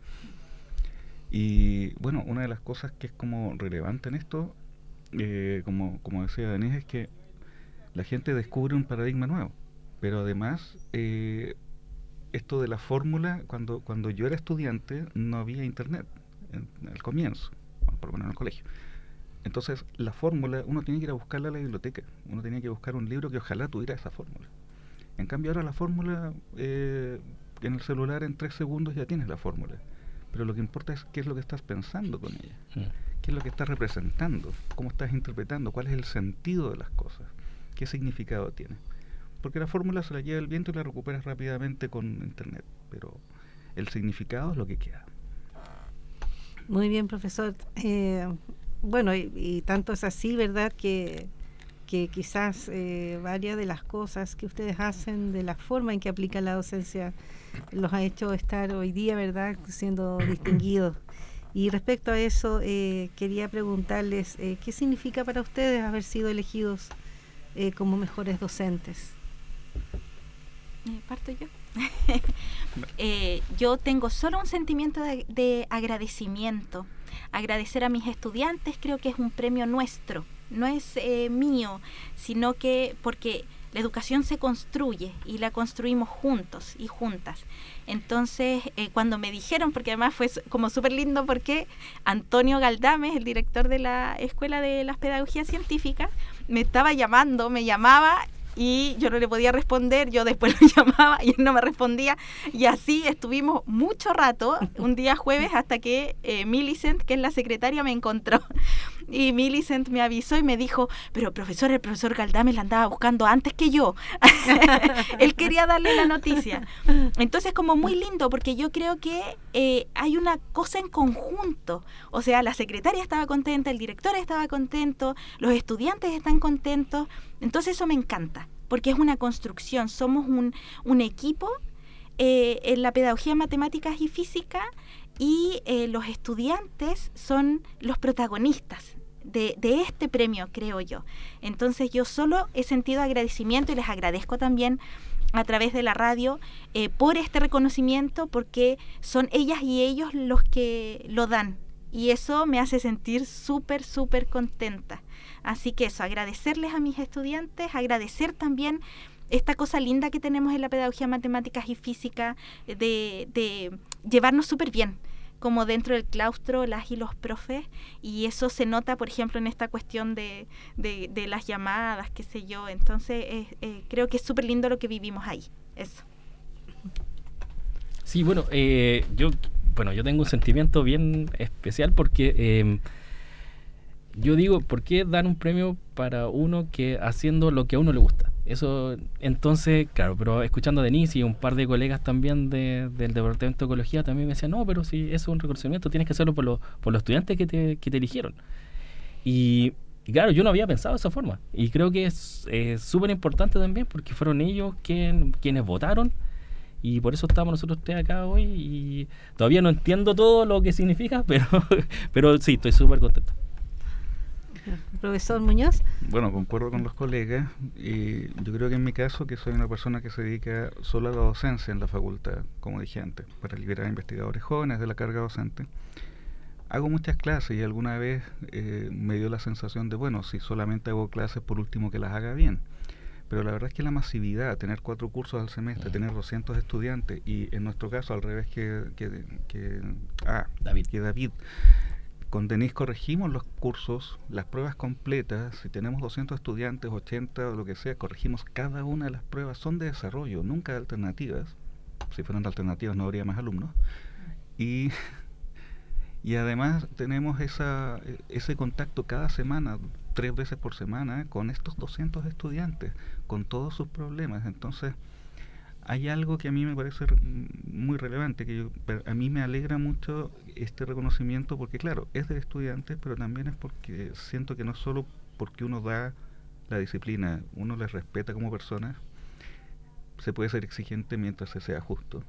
Y bueno, una de las cosas que es como relevante en esto, como decía Denise, es que la gente descubre un paradigma nuevo. Pero además, esto de la fórmula, cuando yo era estudiante no había internet al comienzo, por lo menos en el colegio. Entonces la fórmula uno tiene que ir a buscarla a la biblioteca, uno tenía que buscar un libro que ojalá tuviera esa fórmula. En cambio ahora la fórmula, en el celular en 3 segundos ya tienes la fórmula. Pero lo que importa es qué es lo que estás pensando con ella, qué es lo que estás representando, cómo estás interpretando, cuál es el sentido de las cosas, qué significado tiene. Porque la fórmula se la lleva el viento y la recuperas rápidamente con internet, pero el significado es lo que queda. Muy bien, profesor. Bueno, y tanto es así, ¿verdad?, que quizás varias de las cosas que ustedes hacen, de la forma en que aplican la docencia, los ha hecho estar hoy día, ¿verdad?, siendo distinguidos. Y respecto a eso, quería preguntarles, ¿qué significa para ustedes haber sido elegidos como mejores docentes? ¿Parto yo? Yo tengo solo un sentimiento de agradecimiento. Agradecer a mis estudiantes, creo que es un premio nuestro, no es mío, sino que porque la educación se construye y la construimos juntos y juntas. Entonces, cuando me dijeron, porque además fue como súper lindo, porque Antonio Galdames, el director de la Escuela de las Pedagogías Científicas, me estaba llamando, me llamaba y yo no le podía responder, yo después lo llamaba y él no me respondía, y así estuvimos mucho rato, un día jueves, hasta que Millicent, que es la secretaria, me encontró. Y Millicent me avisó y me dijo, pero profesor, el profesor Galdames la andaba buscando antes que yo. Él quería darle la noticia. Entonces, como muy lindo, porque yo creo que hay una cosa en conjunto. O sea, la secretaria estaba contenta, el director estaba contento, los estudiantes están contentos. Entonces eso me encanta, porque es una construcción. Somos un equipo en la pedagogía, matemáticas y física, y los estudiantes son los protagonistas de este premio, creo yo. Entonces yo solo he sentido agradecimiento, y les agradezco también a través de la radio por este reconocimiento, porque son ellas y ellos los que lo dan, y eso me hace sentir súper, súper contenta. Así que eso, agradecerles a mis estudiantes, agradecer también esta cosa linda que tenemos en la pedagogía, matemáticas y física, de llevarnos súper bien, como dentro del claustro, las y los profes, y eso se nota, por ejemplo, en esta cuestión de las llamadas, qué sé yo. Entonces, creo que es súper lindo lo que vivimos ahí, eso. Sí, bueno, yo tengo un sentimiento bien especial, porque yo digo, ¿por qué dar un premio para uno que haciendo lo que a uno le gusta? Eso, entonces, claro, pero escuchando a Denise y un par de colegas también del Departamento de Ecología, también me decían, no, pero si eso es un reconocimiento, tienes que hacerlo por los estudiantes que te eligieron. Y claro, yo no había pensado de esa forma, y creo que es súper importante también, porque fueron ellos quienes votaron, y por eso estamos nosotros tres acá hoy, y todavía no entiendo todo lo que significa, pero sí, estoy súper contento. Profesor Muñoz. Bueno, concuerdo con los colegas, y yo creo que en mi caso, que soy una persona que se dedica solo a la docencia en la facultad, como dije antes, para liberar a investigadores jóvenes de la carga docente, hago muchas clases, y alguna vez me dio la sensación de, bueno, si solamente hago clases, por último que las haga bien. Pero la verdad es que la masividad, tener 4 cursos al semestre, tener 200 estudiantes, y en nuestro caso al revés que David, con Denise corregimos los cursos, las pruebas completas. Si tenemos 200 estudiantes, 80 o lo que sea, corregimos cada una de las pruebas. Son de desarrollo, nunca de alternativas. Si fueran de alternativas no habría más alumnos. Y además tenemos ese contacto cada semana, 3 veces por semana, con estos 200 estudiantes, con todos sus problemas. Entonces, hay algo que a mí me parece muy relevante, a mí me alegra mucho este reconocimiento, porque claro, es de estudiantes, pero también es porque siento que no es solo porque uno da la disciplina, uno les respeta como personas, se puede ser exigente mientras se sea justo.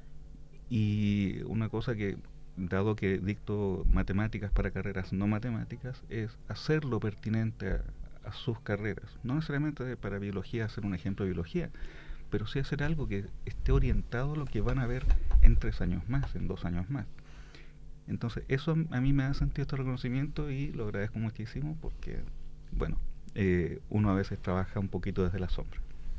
Y una cosa que, dado que dicto matemáticas para carreras no matemáticas, es hacerlo pertinente a sus carreras, no necesariamente para biología hacer un ejemplo de biología, pero sí hacer algo que esté orientado a lo que van a ver en 3 años más, en 2 años más. Entonces eso a mí me da sentido este reconocimiento, y lo agradezco muchísimo, porque bueno, uno a veces trabaja un poquito desde la sombra.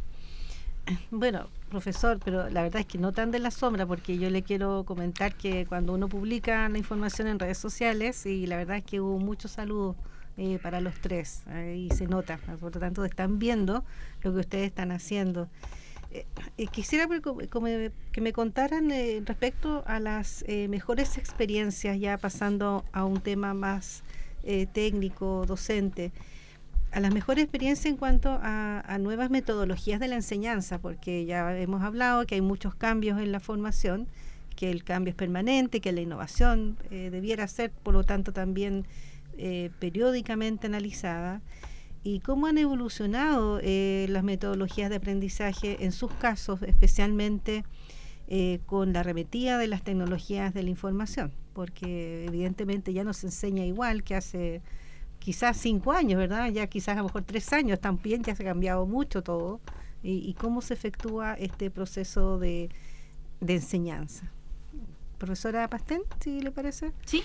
Bueno, profesor, pero la verdad es que no tan de la sombra, porque yo le quiero comentar que cuando uno publica la información en redes sociales, y la verdad es que hubo muchos saludos para los 3, y se nota, por lo tanto están viendo lo que ustedes están haciendo. Quisiera que me contaran respecto a las mejores experiencias, ya pasando a un tema más técnico, docente, a las mejores experiencias en cuanto a nuevas metodologías de la enseñanza, porque ya hemos hablado que hay muchos cambios en la formación, que el cambio es permanente, que la innovación debiera ser, por lo tanto, también periódicamente analizada. ¿Y cómo han evolucionado las metodologías de aprendizaje en sus casos, especialmente con la arremetida de las tecnologías de la información? Porque evidentemente ya no se enseña igual que hace quizás 5 años, ¿verdad? Ya quizás a lo mejor 3 años también, ya se ha cambiado mucho todo. ¿Y cómo se efectúa este proceso de enseñanza? Profesora Pastén, ¿sí le parece? Sí.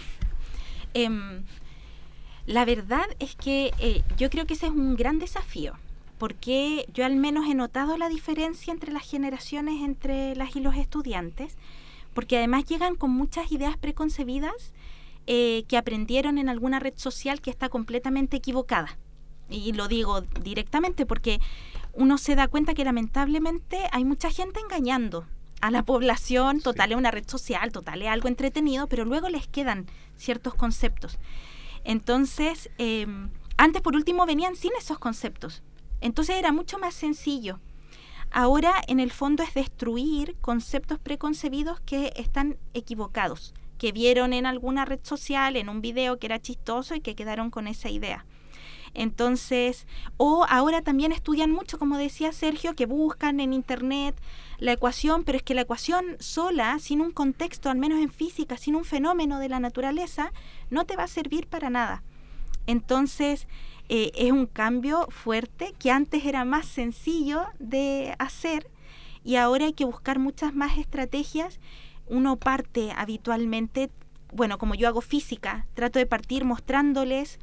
La verdad es que yo creo que ese es un gran desafío, porque yo al menos he notado la diferencia entre las generaciones, entre las y los estudiantes, porque además llegan con muchas ideas preconcebidas que aprendieron en alguna red social que está completamente equivocada. Y lo digo directamente porque uno se da cuenta que lamentablemente hay mucha gente engañando a la población. Total, es una red social, total, es algo entretenido, pero luego les quedan ciertos conceptos. Entonces, antes por último venían sin esos conceptos. Entonces era mucho más sencillo. Ahora, en el fondo, es destruir conceptos preconcebidos que están equivocados, que vieron en alguna red social, en un video que era chistoso y que quedaron con esa idea. Entonces, o ahora también estudian mucho, como decía Sergio, que buscan en internet la ecuación, pero es que la ecuación sola, sin un contexto, al menos en física, sin un fenómeno de la naturaleza, no te va a servir para nada. Entonces, es un cambio fuerte que antes era más sencillo de hacer y ahora hay que buscar muchas más estrategias. Uno parte habitualmente, bueno, como yo hago física, trato de partir mostrándoles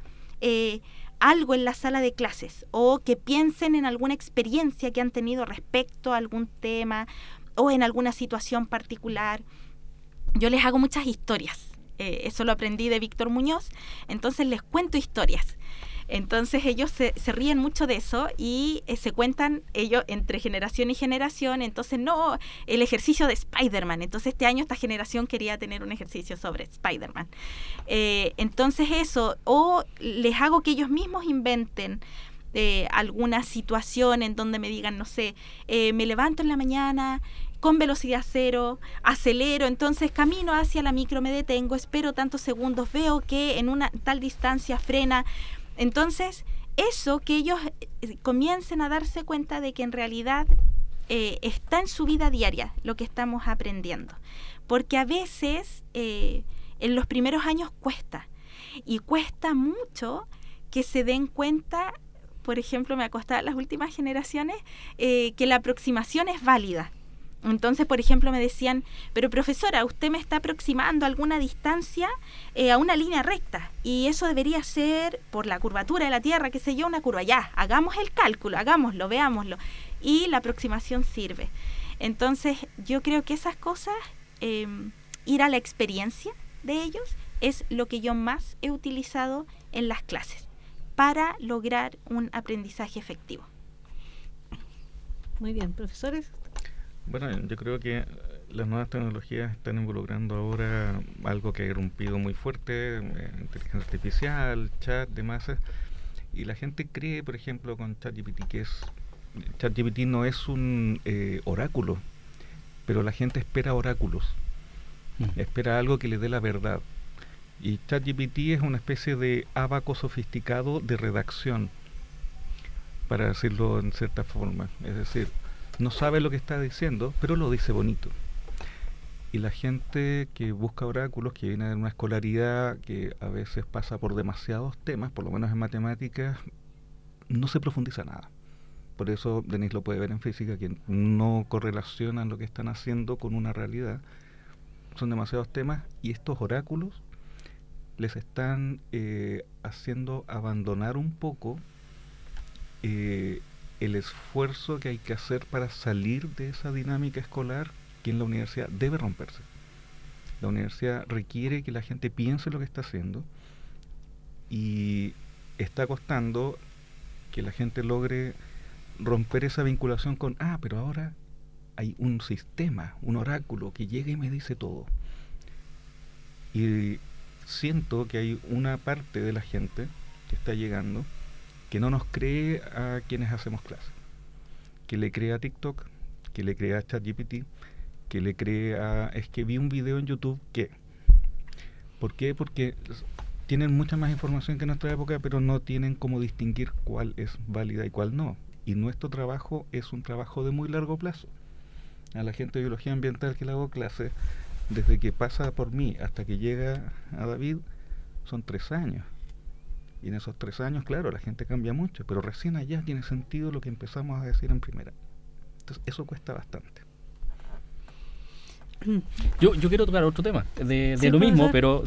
algo en la sala de clases o que piensen en alguna experiencia que han tenido respecto a algún tema o en alguna situación particular. Yo les hago muchas historias, eso lo aprendí de Víctor Muñoz, entonces les cuento historias. Entonces ellos se ríen mucho de eso y se cuentan ellos entre generación y generación. Entonces, no, el ejercicio de Spider-Man. Entonces este año esta generación quería tener un ejercicio sobre Spider-Man. Entonces eso, o les hago que ellos mismos inventen alguna situación en donde me digan, no sé, me levanto en la mañana con velocidad cero, acelero, entonces camino hacia la micro, me detengo, espero tantos segundos, veo que en una tal distancia frena. Entonces, eso, que ellos comiencen a darse cuenta de que en realidad está en su vida diaria lo que estamos aprendiendo. Porque a veces, en los primeros años cuesta. Y cuesta mucho que se den cuenta, por ejemplo, me ha costado en las últimas generaciones, que la aproximación es válida. Entonces, por ejemplo, me decían, pero profesora, usted me está aproximando a alguna distancia a una línea recta y eso debería ser por la curvatura de la Tierra, qué sé yo, una curva. Ya, hagamos el cálculo, hagámoslo, veámoslo. Y la aproximación sirve. Entonces, yo creo que esas cosas, ir a la experiencia de ellos, es lo que yo más he utilizado en las clases para lograr un aprendizaje efectivo. Muy bien, profesores. Bueno, yo creo que las nuevas tecnologías están involucrando ahora algo que ha irrumpido muy fuerte, inteligencia artificial, chat de masas, y la gente cree, por ejemplo, con ChatGPT, ChatGPT no es un oráculo, pero la gente espera oráculos, espera algo que le dé la verdad. Y ChatGPT es una especie de abaco sofisticado de redacción, para decirlo en cierta forma, es decir, no sabe lo que está diciendo, pero lo dice bonito. Y la gente que busca oráculos, que viene de una escolaridad que a veces pasa por demasiados temas, por lo menos en matemáticas, no se profundiza nada. Por eso Denise lo puede ver en física, que no correlacionan lo que están haciendo con una realidad. Son demasiados temas y estos oráculos les están haciendo abandonar un poco el esfuerzo que hay que hacer para salir de esa dinámica escolar que en la universidad debe romperse. La universidad requiere que la gente piense lo que está haciendo y está costando que la gente logre romper esa vinculación con, pero ahora hay un sistema, un oráculo que llega y me dice todo. Y siento que hay una parte de la gente que está llegando que no nos cree a quienes hacemos clases, que le cree a TikTok, que le cree a ChatGPT, que le cree a... Es que vi un video en YouTube que... ¿Por qué? Porque tienen mucha más información que en nuestra época, pero no tienen cómo distinguir cuál es válida y cuál no. Y nuestro trabajo es un trabajo de muy largo plazo. A la gente de biología ambiental que le hago clase, desde que pasa por mí hasta que llega a David, son 3 años. Y en esos 3 años, claro, la gente cambia mucho, pero recién allá tiene sentido lo que empezamos a decir en primera. Entonces, eso cuesta bastante. Yo quiero tocar otro tema de lo mismo, pero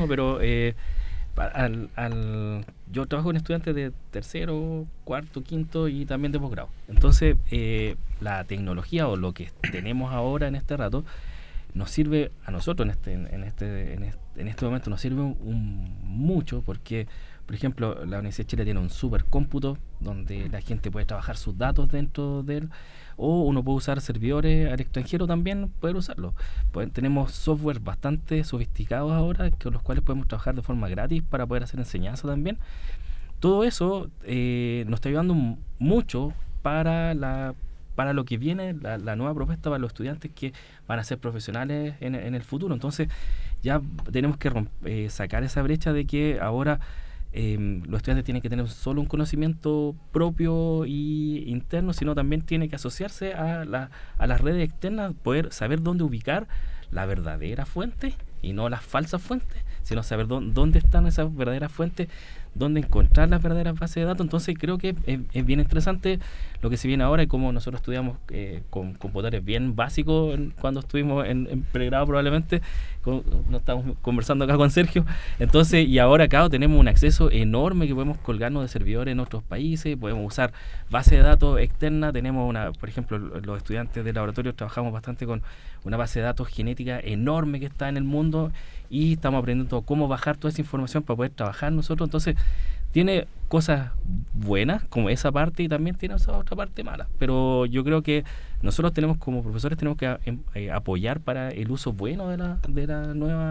yo trabajo con estudiantes de tercero, cuarto, quinto y también de posgrado. Entonces, la tecnología o lo que tenemos ahora en este rato nos sirve a nosotros en este momento, nos sirve mucho porque, por ejemplo, la Universidad de Chile tiene un supercómputo donde la gente puede trabajar sus datos dentro de él, o uno puede usar servidores al extranjero también, poder usarlo. Tenemos software bastante sofisticados ahora con los cuales podemos trabajar de forma gratis para poder hacer enseñanza también. Todo eso nos está ayudando mucho para lo que viene, la nueva propuesta para los estudiantes que van a ser profesionales en el futuro. Entonces ya tenemos que sacar esa brecha de que ahora los estudiantes tienen que tener solo un conocimiento propio y interno, sino también tienen que asociarse a las redes externas, poder saber dónde ubicar la verdadera fuente y no las falsas fuentes, sino saber dónde están esas verdaderas fuentes, dónde encontrar las verdaderas bases de datos. Entonces creo que es bien interesante lo que se viene ahora, y como nosotros estudiamos con computadores bien básicos cuando estuvimos en pregrado probablemente, nos estamos conversando acá con Sergio, entonces, y ahora acá tenemos un acceso enorme que podemos colgarnos de servidores en otros países, podemos usar bases de datos externas, tenemos por ejemplo, los estudiantes de laboratorio trabajamos bastante con una base de datos genética enorme que está en el mundo, y estamos aprendiendo cómo bajar toda esa información para poder trabajar nosotros. Entonces tiene cosas buenas como esa parte, y también tiene esa otra parte mala, pero yo creo que nosotros como profesores tenemos que apoyar para el uso bueno de la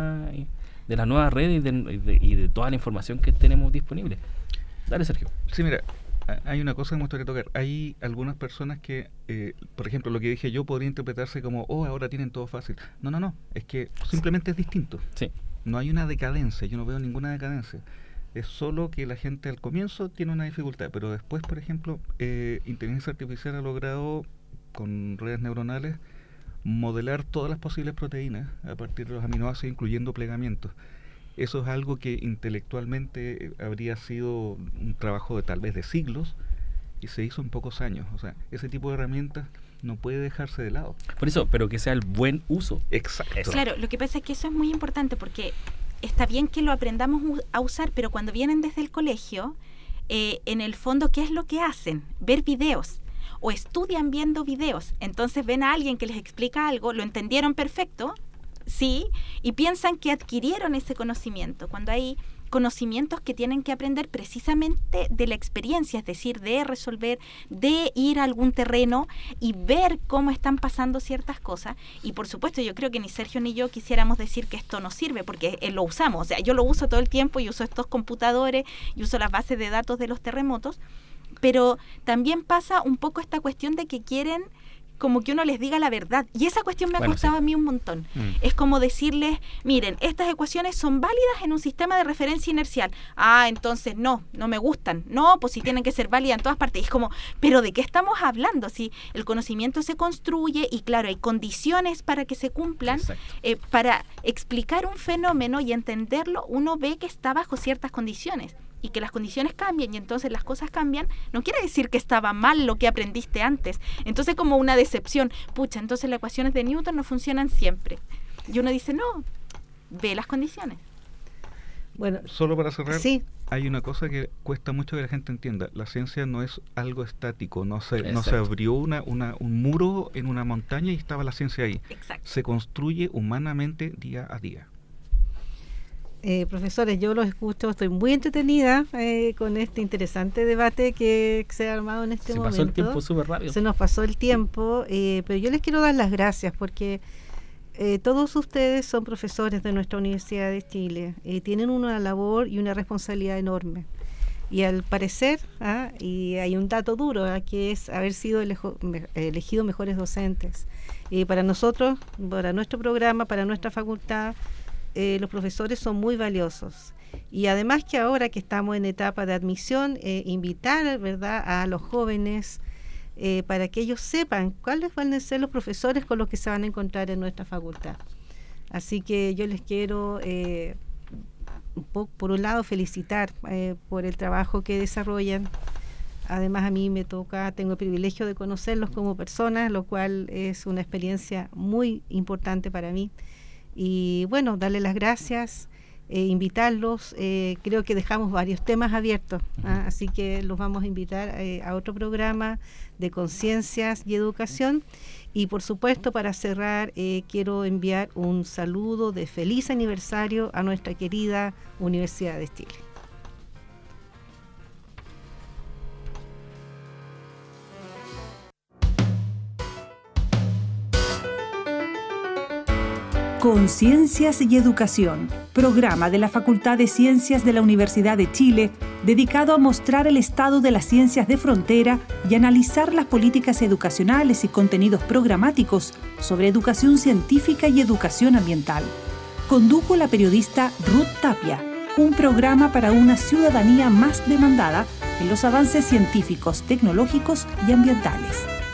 nueva red y de toda la información que tenemos disponible. Dale, Sergio. Sí, mira, hay una cosa que me gustaría tocar. Hay algunas personas que, por ejemplo, lo que dije yo podría interpretarse como, ahora tienen todo fácil. No, es que simplemente es distinto. Sí. No hay una decadencia, yo no veo ninguna decadencia. Es solo que la gente al comienzo tiene una dificultad, pero después, por ejemplo, inteligencia artificial ha logrado, con redes neuronales, modelar todas las posibles proteínas a partir de los aminoácidos, incluyendo plegamientos. Eso es algo que intelectualmente habría sido un trabajo de tal vez de siglos, y se hizo en pocos años. O sea, ese tipo de herramientas no puede dejarse de lado. Por eso, pero que sea el buen uso. Exacto. Claro, lo que pasa es que eso es muy importante, porque está bien que lo aprendamos a usar, pero cuando vienen desde el colegio, en el fondo, ¿qué es lo que hacen? Ver videos, o estudian viendo videos. Entonces ven a alguien que les explica algo, lo entendieron perfecto, sí, y piensan que adquirieron ese conocimiento, cuando hay conocimientos que tienen que aprender precisamente de la experiencia, es decir, de resolver, de ir a algún terreno y ver cómo están pasando ciertas cosas. Y por supuesto, yo creo que ni Sergio ni yo quisiéramos decir que esto no sirve, porque lo usamos. O sea, yo lo uso todo el tiempo y uso estos computadores y uso las bases de datos de los terremotos, pero también pasa un poco esta cuestión de que quieren como que uno les diga la verdad, y esa cuestión me ha costado a mí un montón. Es como decirles, miren, estas ecuaciones son válidas en un sistema de referencia inercial. Entonces no me gustan. No, pues si tienen que ser válidas en todas partes. Y es como, ¿pero de qué estamos hablando? Si el conocimiento se construye, y claro, hay condiciones para que se cumplan, para explicar un fenómeno y entenderlo, uno ve que está bajo ciertas condiciones, y que las condiciones cambian, y entonces las cosas cambian, no quiere decir que estaba mal lo que aprendiste antes. Entonces, como una decepción, entonces las ecuaciones de Newton no funcionan siempre. Y uno dice, no, ve las condiciones. Bueno, solo para cerrar, sí. Hay una cosa que cuesta mucho que la gente entienda. La ciencia no es algo estático, no se abrió un muro en una montaña y estaba la ciencia ahí. Exacto. Se construye humanamente día a día. Profesores, yo los escucho, estoy muy entretenida con este interesante debate que se ha armado en este momento. Se pasó el tiempo súper rápido. Se nos pasó el tiempo, pero yo les quiero dar las gracias porque todos ustedes son profesores de nuestra Universidad de Chile, tienen una labor y una responsabilidad enorme. Y al parecer, y hay un dato duro, que es haber sido elegido mejores docentes. Para nosotros, para nuestro programa, para nuestra facultad, los profesores son muy valiosos, y además que ahora que estamos en etapa de admisión, invitar, ¿verdad?, a los jóvenes para que ellos sepan cuáles van a ser los profesores con los que se van a encontrar en nuestra facultad. Así que yo les quiero por un lado felicitar por el trabajo que desarrollan. Además, a mí tengo el privilegio de conocerlos como personas, lo cual es una experiencia muy importante para mí. Y bueno, darle las gracias invitarlos. Creo que dejamos varios temas abiertos, así que los vamos a invitar a otro programa de conciencias y educación. Y por supuesto, para cerrar, quiero enviar un saludo de feliz aniversario a nuestra querida Universidad de Chile. Conciencias y Educación, programa de la Facultad de Ciencias de la Universidad de Chile, dedicado a mostrar el estado de las ciencias de frontera y analizar las políticas educacionales y contenidos programáticos sobre educación científica y educación ambiental. Condujo la periodista Ruth Tapia, un programa para una ciudadanía más demandada en los avances científicos, tecnológicos y ambientales.